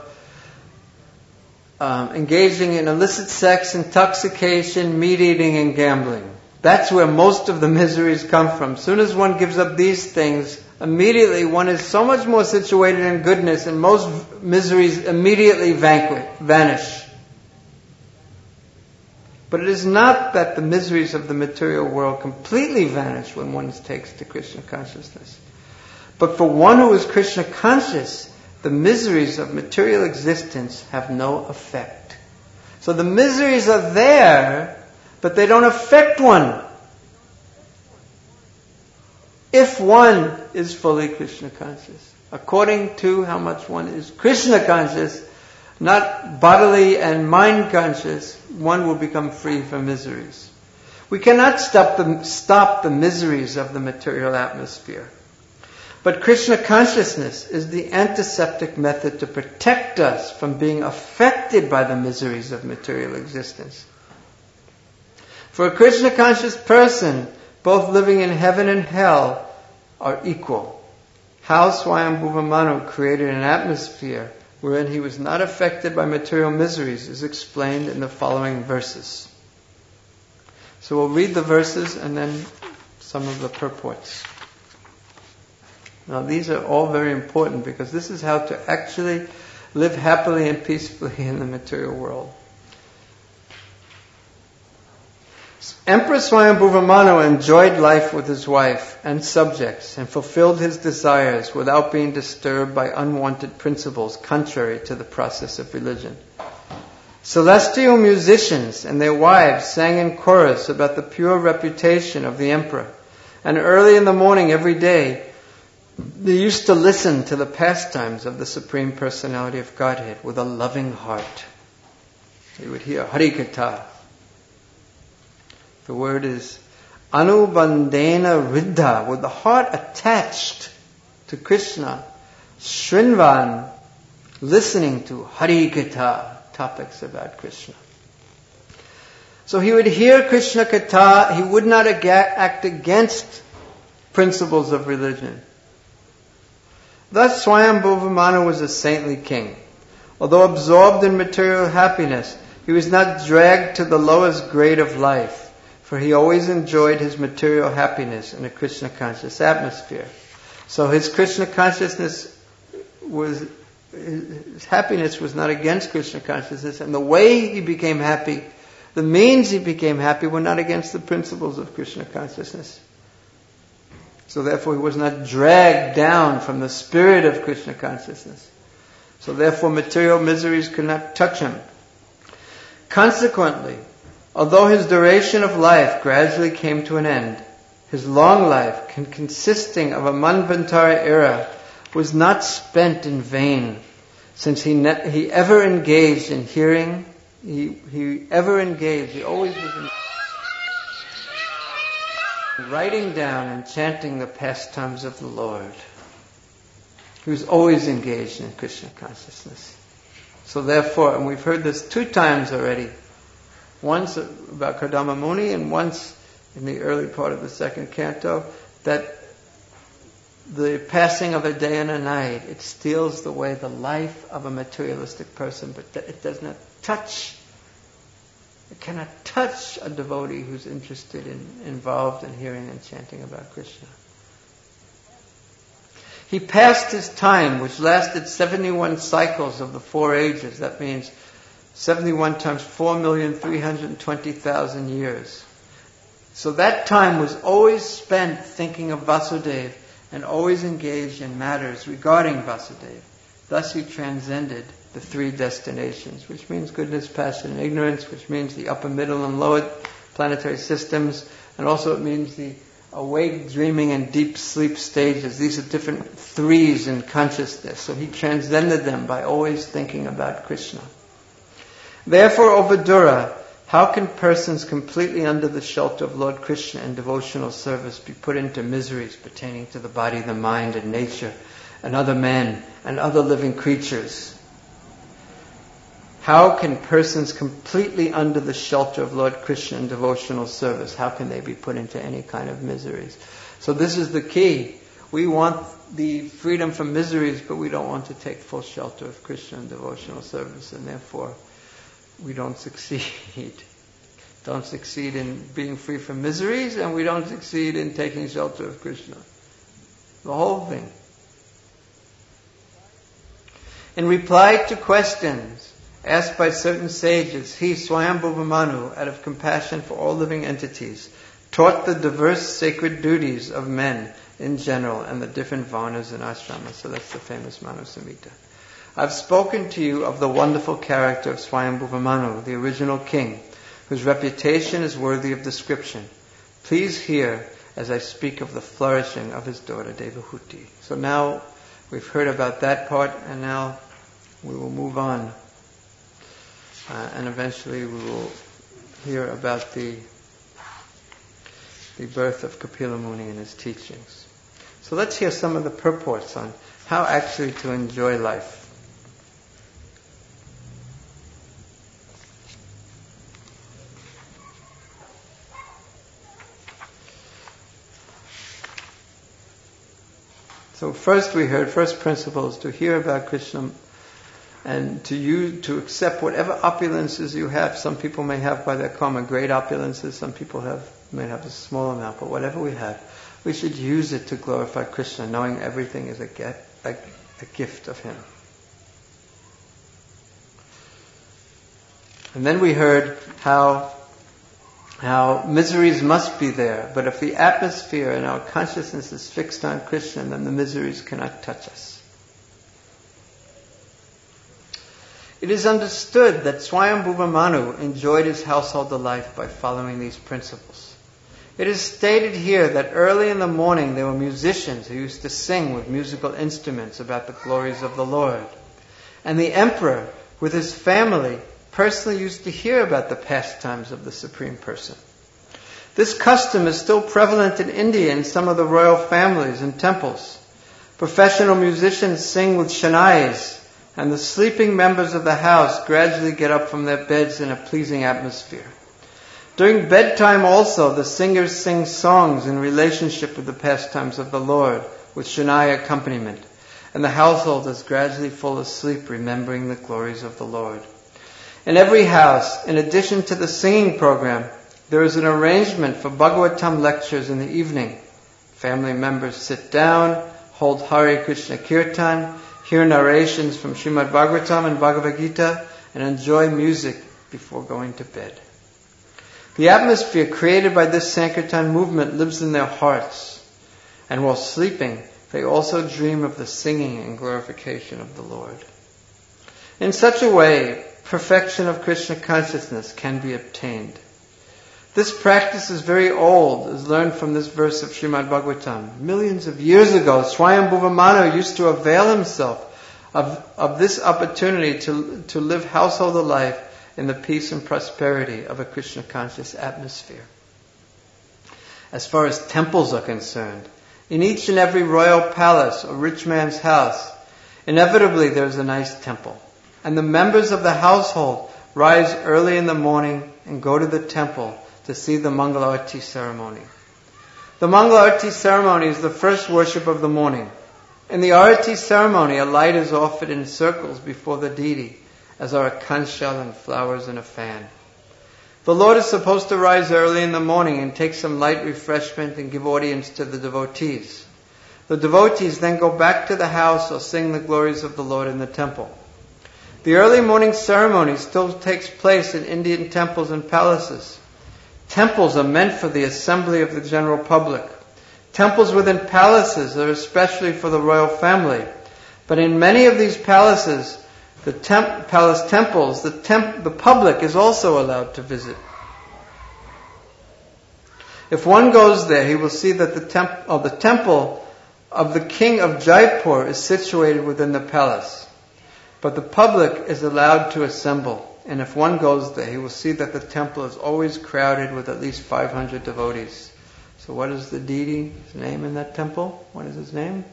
um, engaging in illicit sex, intoxication, meat eating, and gambling, that's where most of the miseries come from. As soon as one gives up these things, immediately one is so much more situated in goodness, and most miseries immediately vanquish, vanish. But it is not that the miseries of the material world completely vanish when one takes to Krishna consciousness. But for one who is Krishna conscious, the miseries of material existence have no effect. So the miseries are there, but they don't affect one if one is fully Krishna conscious. According to how much one is Krishna conscious, not bodily and mind conscious, one will become free from miseries. We cannot stop the, stop the miseries of the material atmosphere. But Krishna consciousness is the antiseptic method to protect us from being affected by the miseries of material existence. For a Krishna conscious person, both living in heaven and hell are equal. How Swayambhuva Manu created an atmosphere wherein he was not affected by material miseries is explained in the following verses. So we'll read the verses and then some of the purports. Now these are all very important because this is how to actually live happily and peacefully in the material world. Emperor Swayambhuva Manu enjoyed life with his wife and subjects and fulfilled his desires without being disturbed by unwanted principles contrary to the process of religion. Celestial musicians and their wives sang in chorus about the pure reputation of the emperor. And early in the morning every day, they used to listen to the pastimes of the Supreme Personality of Godhead with a loving heart. You would hear Harikatha. The word is Anubandena Riddha, with the heart attached to Krishna. Shrinvan, listening to Harikatha, topics about Krishna. So he would hear Krishna Katha, he would not act against principles of religion. Thus Swayambhuva Manu was a saintly king. Although absorbed in material happiness, he was not dragged to the lowest grade of life, for he always enjoyed his material happiness in a Krishna conscious atmosphere. So his Krishna consciousness was, his happiness was not against Krishna consciousness, and the way he became happy, the means he became happy were not against the principles of Krishna consciousness. So therefore he was not dragged down from the spirit of Krishna consciousness. So therefore material miseries could not touch him. Consequently, although his duration of life gradually came to an end, his long life, consisting of a Manvantara era, was not spent in vain, since he ne- he ever engaged in hearing, he, he ever engaged, he always was in writing down and chanting the pastimes of the Lord. He was always engaged in Krishna consciousness. So therefore, and we've heard this two times already, once about Kardama Muni and once in the early part of the second canto, that the passing of a day and a night, it steals away the life of a materialistic person, but it does not touch, it cannot touch a devotee who's interested in, involved in hearing and chanting about Krishna. He passed his time, which lasted seventy-one cycles of the four ages. That means seventy-one times four million three hundred twenty thousand years. So that time was always spent thinking of Vasudeva and always engaged in matters regarding Vasudeva. Thus he transcended the three destinations, which means goodness, passion, and ignorance, which means the upper, middle, and lower planetary systems, and also it means the awake, dreaming, and deep sleep stages. These are different threes in consciousness. So he transcended them by always thinking about Krishna. Therefore, O Vidura, how can persons completely under the shelter of Lord Krishna in devotional service be put into miseries pertaining to the body, the mind, and nature, and other men, and other living creatures? How can persons completely under the shelter of Lord Krishna in devotional service, how can they be put into any kind of miseries? So this is the key. We want the freedom from miseries, but we don't want to take full shelter of Krishna in devotional service, and therefore we don't succeed. Don't succeed in being free from miseries, and we don't succeed in taking shelter of Krishna. The whole thing. In reply to questions asked by certain sages, he, Swayambhuva Manu, out of compassion for all living entities, taught the diverse sacred duties of men in general and the different varnas and ashramas. So that's the famous Manu Samhita. I've spoken to you of the wonderful character of Swayambhuva Manu, the original king, whose reputation is worthy of description. Please hear as I speak of the flourishing of his daughter Devahuti. So now we've heard about that part, and now we will move on. Uh, and eventually we will hear about the the birth of Kapila Muni and his teachings. So let's hear some of the purports on how actually to enjoy life. So first we heard, first principle is to hear about Krishna and to you to accept whatever opulences you have. Some people may have by their karma great opulences, some people have may have a small amount, but whatever we have, we should use it to glorify Krishna, knowing everything is a, get, a, a gift of Him. And then we heard how how miseries must be there, but if the atmosphere and our consciousness is fixed on Krishna, then the miseries cannot touch us. It is understood that Swayambhuva Manu enjoyed his household life by following these principles. It is stated here that early in the morning there were musicians who used to sing with musical instruments about the glories of the Lord. And the emperor, with his family, personally used to hear about the pastimes of the Supreme Person. This custom is still prevalent in India in some of the royal families and temples. Professional musicians sing with shanais, and the sleeping members of the house gradually get up from their beds in a pleasing atmosphere. During bedtime also, the singers sing songs in relationship with the pastimes of the Lord, with shanai accompaniment, and the household is gradually full of sleep, remembering the glories of the Lord. In every house, in addition to the singing program, there is an arrangement for Bhagavatam lectures in the evening. Family members sit down, hold Hare Krishna Kirtan, hear narrations from Srimad Bhagavatam and Bhagavad Gita, and enjoy music before going to bed. The atmosphere created by this Sankirtan movement lives in their hearts, and while sleeping, they also dream of the singing and glorification of the Lord. In such a way, perfection of Krishna consciousness can be obtained. This practice is very old, as learned from this verse of Srimad Bhagavatam. Millions of years ago, Swayambhuva Manu used to avail himself of, of this opportunity to, to live household life in the peace and prosperity of a Krishna conscious atmosphere. As far as temples are concerned, in each and every royal palace or rich man's house, inevitably there's a nice temple. And the members of the household rise early in the morning and go to the temple to see the Mangala Arati ceremony. The Mangala Arati ceremony is the first worship of the morning. In the Arati ceremony, a light is offered in circles before the deity, as are a conch shell and flowers and a fan. The Lord is supposed to rise early in the morning and take some light refreshment and give audience to the devotees. The devotees then go back to the house or sing the glories of the Lord in the temple. The early morning ceremony still takes place in Indian temples and palaces. Temples are meant for the assembly of the general public. Temples within palaces are especially for the royal family. But in many of these palaces, the temp- palace temples, the, temp- the public is also allowed to visit. If one goes there, he will see that the, temp- oh, the temple of the king of Jaipur is situated within the palace. But the public is allowed to assemble. And if one goes there, he will see that the temple is always crowded with at least five hundred devotees. So what is the deity's name in that temple? What is his name?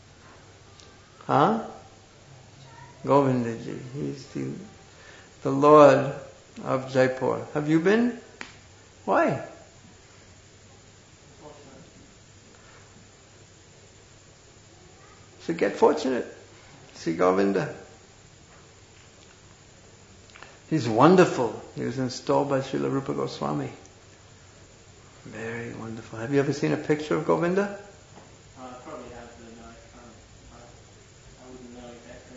Huh? Govindaji. He's the, the Lord of Jaipur. Have you been? Why? So get fortunate. See Govinda. He's wonderful. He was installed by Srila Rupa Goswami. Very wonderful. Have you ever seen a picture of Govinda? Uh, I probably have, but no, I can't. I, I wouldn't know exactly.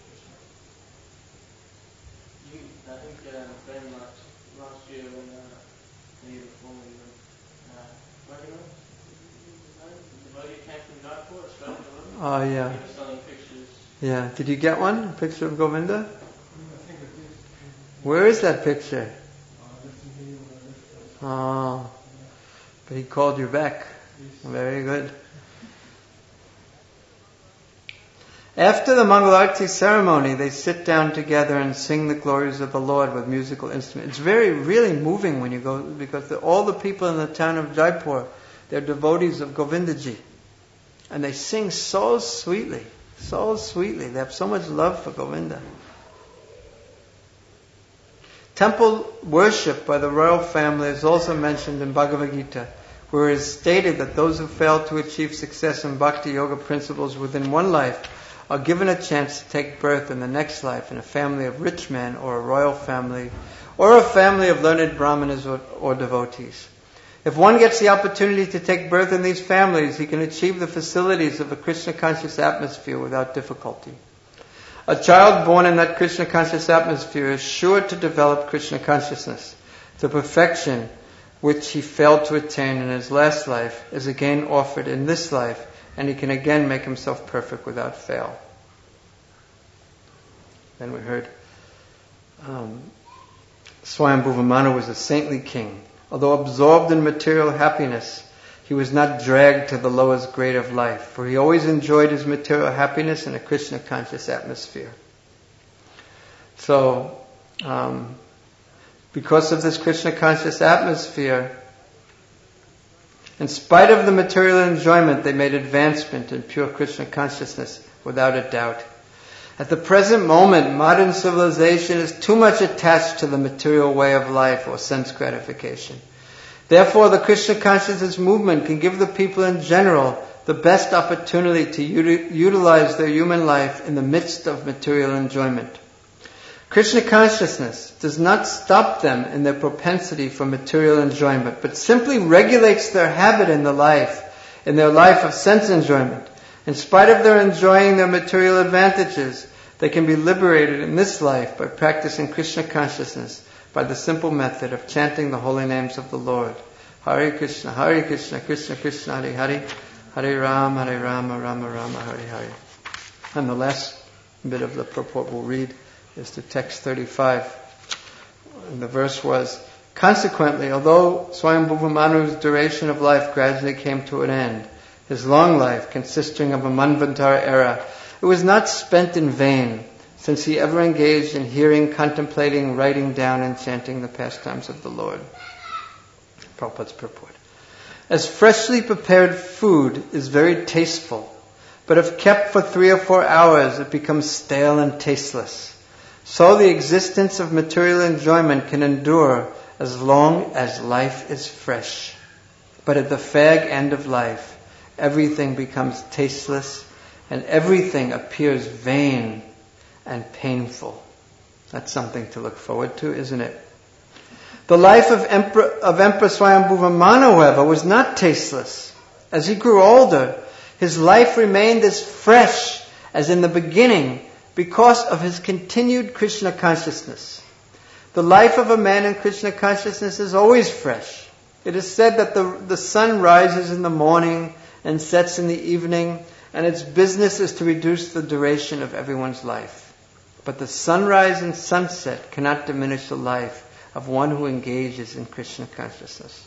You, I think uh, very much last year when uh, the year before we were uh, working on the devotee came from Jaipur, Australia. Oh yeah. He was selling pictures. Yeah. Did you get one? A picture of Govinda? Where is that picture? Oh, but he called you back. Very good. After the Mangala Arati ceremony, they sit down together and sing the glories of the Lord with musical instruments. It's very, really moving when you go, because the, all the people in the town of Jaipur, they're devotees of Govindaji. And they sing so sweetly, so sweetly. They have so much love for Govinda. Temple worship by the royal family is also mentioned in Bhagavad Gita, where it is stated that those who fail to achieve success in Bhakti Yoga principles within one life are given a chance to take birth in the next life in a family of rich men or a royal family or a family of learned brahmanas or, or devotees. If one gets the opportunity to take birth in these families, he can achieve the facilities of a Krishna conscious atmosphere without difficulty. A child born in that Krishna conscious atmosphere is sure to develop Krishna consciousness. The perfection which he failed to attain in his last life is again offered in this life, and he can again make himself perfect without fail. Then we heard um, Swayambhuva Manu was a saintly king. Although absorbed in material happiness, he was not dragged to the lowest grade of life, for he always enjoyed his material happiness in a Krishna conscious atmosphere. So, um, because of this Krishna conscious atmosphere, in spite of the material enjoyment, they made advancement in pure Krishna consciousness without a doubt. At the present moment, modern civilization is too much attached to the material way of life or sense gratification. Therefore, the Krishna consciousness movement can give the people in general the best opportunity to uti- utilize their human life in the midst of material enjoyment. Krishna consciousness does not stop them in their propensity for material enjoyment, but simply regulates their habit in the life, in their life of sense enjoyment. In spite of their enjoying their material advantages, they can be liberated in this life by practicing Krishna consciousness, by the simple method of chanting the holy names of the Lord. Hare Krishna, Hare Krishna, Krishna Krishna, Hare Hare, Hare Rama, Hare Rama, Rama Rama, Hare Hare. And the last bit of the purport we'll read is to text thirty-five. And the verse was, consequently, although Swayambhuva Manu's duration of life gradually came to an end, his long life, consisting of a Manvantara era, it was not spent in vain, since he ever engaged in hearing, contemplating, writing down, and chanting the pastimes of the Lord. Prabhupada's purport. As freshly prepared food is very tasteful, but if kept for three or four hours, it becomes stale and tasteless. So the existence of material enjoyment can endure as long as life is fresh. But at the fag end of life, everything becomes tasteless, and everything appears vain and painful. That's something to look forward to, isn't it? The life of Emperor, of Emperor Swayambhuva Manu, however, was not tasteless. As he grew older, his life remained as fresh as in the beginning because of his continued Krishna consciousness. The life of a man in Krishna consciousness is always fresh. It is said that the, the sun rises in the morning and sets in the evening, and its business is to reduce the duration of everyone's life. But the sunrise and sunset cannot diminish the life of one who engages in Krishna consciousness.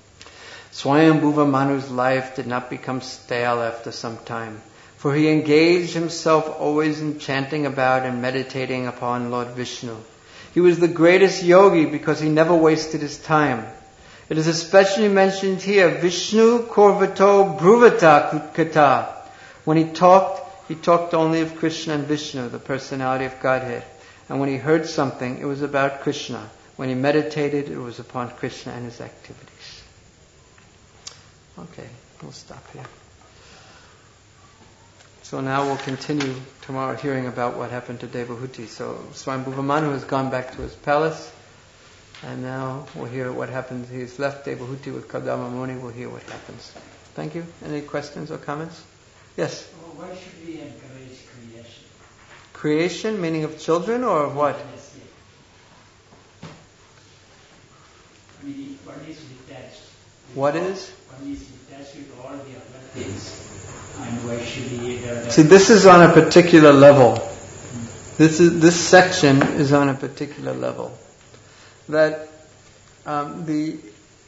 Swayambhuva Manu's life did not become stale after some time, for he engaged himself always in chanting about and meditating upon Lord Vishnu. He was the greatest yogi because he never wasted his time. It is especially mentioned here, Vishnu Korvato Bruvata Kata. When he talked, he talked only of Krishna and Vishnu, the personality of Godhead. And when he heard something, it was about Krishna. When he meditated, it was upon Krishna and his activities. Okay, we'll stop here. So now we'll continue tomorrow hearing about what happened to Devahuti. So Swayambhuva Manu has gone back to his palace, and now we'll hear what happens. He's left Devahuti with Kardama Muni. We'll hear what happens. Thank you. Any questions or comments? Yes? Why should we encourage creation? Creation, meaning of children, or what? Yes, yes. I mean, one is detached. What is? One is detached with all the other things. And why should we develop? See, this is on a particular level. This is this section is on a particular level. That um, the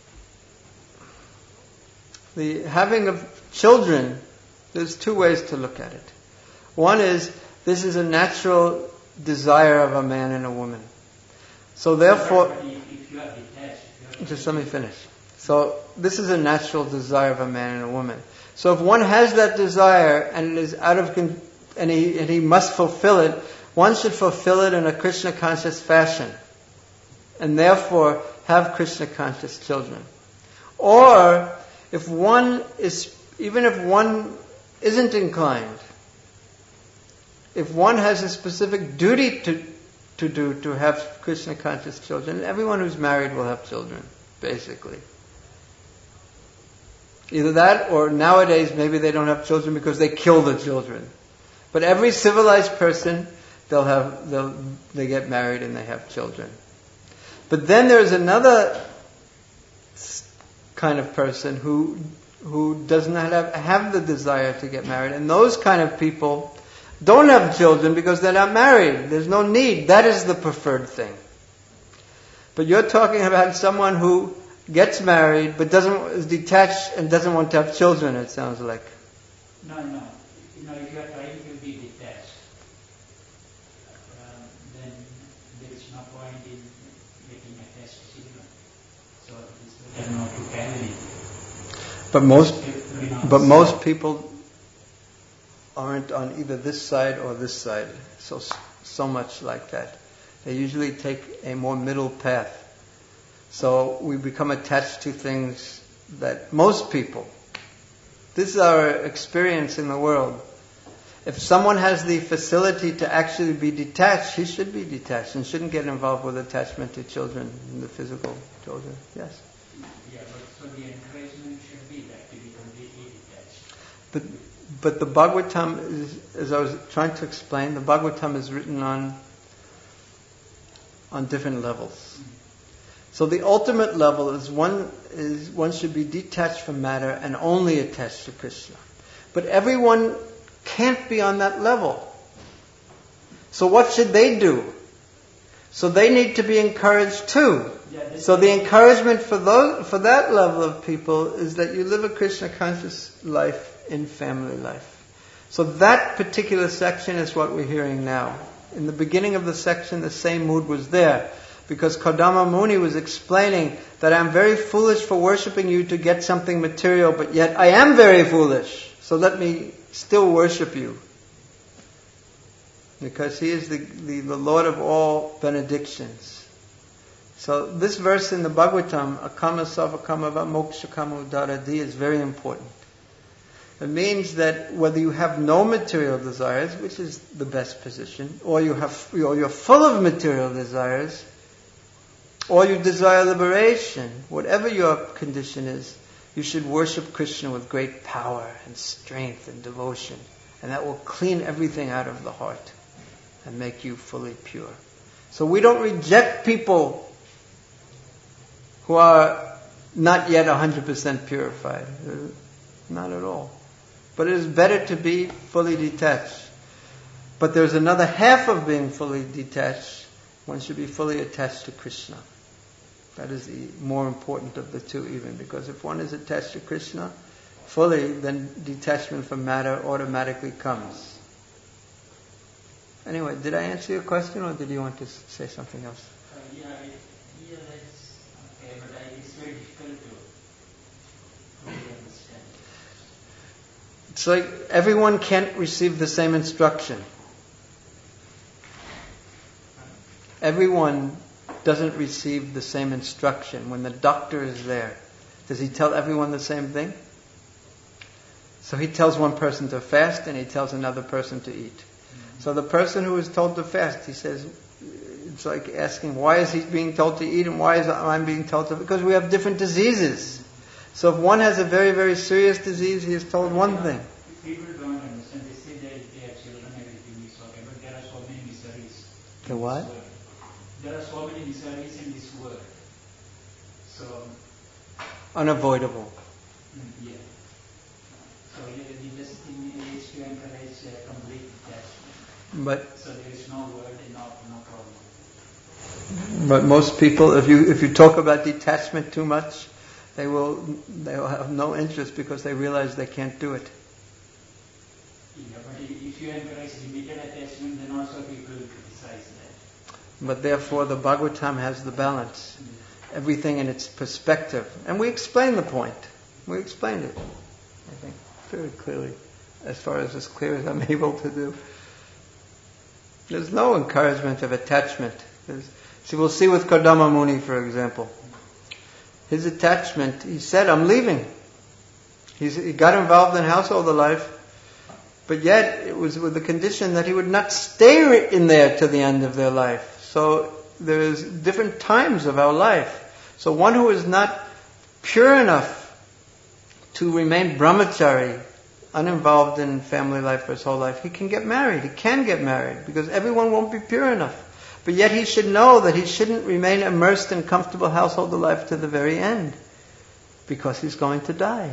the having of children, there's two ways to look at it. One is, this is a natural desire of a man and a woman. So therefore, if you are detached, if you are just let me finish. So this is a natural desire of a man and a woman. So if one has that desire and it is out of con- and he and he must fulfill it, one should fulfill it in a Krishna conscious fashion, and therefore have Krishna conscious children. Or if one is, even if one isn't inclined, if one has a specific duty to to do to have Krishna conscious children, everyone who's married will have children, basically. Either that, or nowadays maybe they don't have children because they kill the children. But every civilized person they'll have they'll they get married and they have children. But then there's another kind of person who who does not have, have the desire to get married, and those kind of people don't have children because they're not married. There's no need. That is the preferred thing. But you're talking about someone who gets married but doesn't is detached and doesn't want to have children. It sounds like. No, no. You know, if you are trying to be detached, um, then there is no point in getting attached to children. So it is better not to family. But most, but most people aren't on either this side or this side. So so much like that. They usually take a more middle path. So we become attached to things that most people. This is our experience in the world. If someone has the facility to actually be detached, he should be detached and shouldn't get involved with attachment to children, the physical children. Yes? Yeah, but so the encouragement should be that to be completely detached. But but the Bhagavatam is, as I was trying to explain, the Bhagavatam is written on on different levels. Mm-hmm. So the ultimate level is one is one should be detached from matter and only attached to Krishna. But everyone can't be on that level. So what should they do? So they need to be encouraged too. Yeah, so the encouragement for those for that level of people is that you live a Krishna conscious life in family life. So that particular section is what we're hearing now. In the beginning of the section, the same mood was there. Because Kardama Muni was explaining that I'm very foolish for worshipping you to get something material, but yet I am very foolish. So let me still worship you. Because He is the, the, the Lord of all benedictions. So this verse in the Bhagavatam, Akama Savakama Va Mokshakama Udaradi, is very important. It means that whether you have no material desires, which is the best position, or you have, or you're full of material desires, or you desire liberation, whatever your condition is, you should worship Krishna with great power and strength and devotion. And that will clean everything out of the heart and make you fully pure. So we don't reject people who are not yet one hundred percent purified. Not at all. But it is better to be fully detached. But there's another half of being fully detached. One should be fully attached to Krishna. That is the more important of the two even. Because if one is attached to Krishna fully, then detachment from matter automatically comes. Anyway, did I answer your question or did you want to say something else? Uh, yeah, it, yeah, that's okay, but I, it's very difficult to really understand. It's like everyone can't receive the same instruction. Everyone doesn't receive the same instruction. When the doctor is there, does he tell everyone the same thing? So he tells one person to fast and he tells another person to eat. Mm-hmm. So the person who is told to fast, he says, it's like asking, why is he being told to eat and why is I being told to? Because we have different diseases. So if one has a very, very serious disease, he is told one thing. People don't understand. They say that they have children, everything is okay, but there are so many miseries. The what? There are so many miseries in this world. So unavoidable. Yeah. So the best thing is to encourage uh, complete detachment. But so there is no word and no, no problem. But most people, if you if you talk about detachment too much, they will they will have no interest because they realize they can't do it. Yeah, but if you encourage limited attachment, then also people will criticize that. But therefore the Bhagavatam has the balance. Everything in its perspective. And we explain the point. We explained it, I think, very clearly, as far as as clear as I'm able to do. There's no encouragement of attachment. There's, see, we'll see with Kardama Muni, for example. His attachment, he said, I'm leaving. He's, he got involved in household life, but yet it was with the condition that he would not stay in there to the end of their life. So there's different times of our life. So one who is not pure enough to remain brahmachari uninvolved in family life for his whole life, he can get married. He can get married because everyone won't be pure enough. But yet he should know that he shouldn't remain immersed in comfortable household life to the very end, because he's going to die.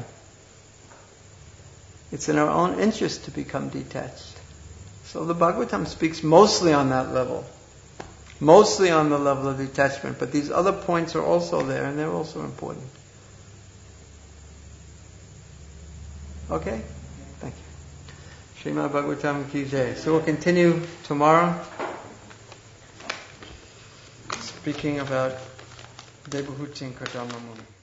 It's in our own interest to become detached. So the Bhagavatam speaks mostly on that level. Mostly on the level of detachment. But these other points are also there, and they're also important. Okay? Thank you. Srimad Bhagavatam ki jai. So we'll continue tomorrow, speaking about Devahuti and Kardama Muni.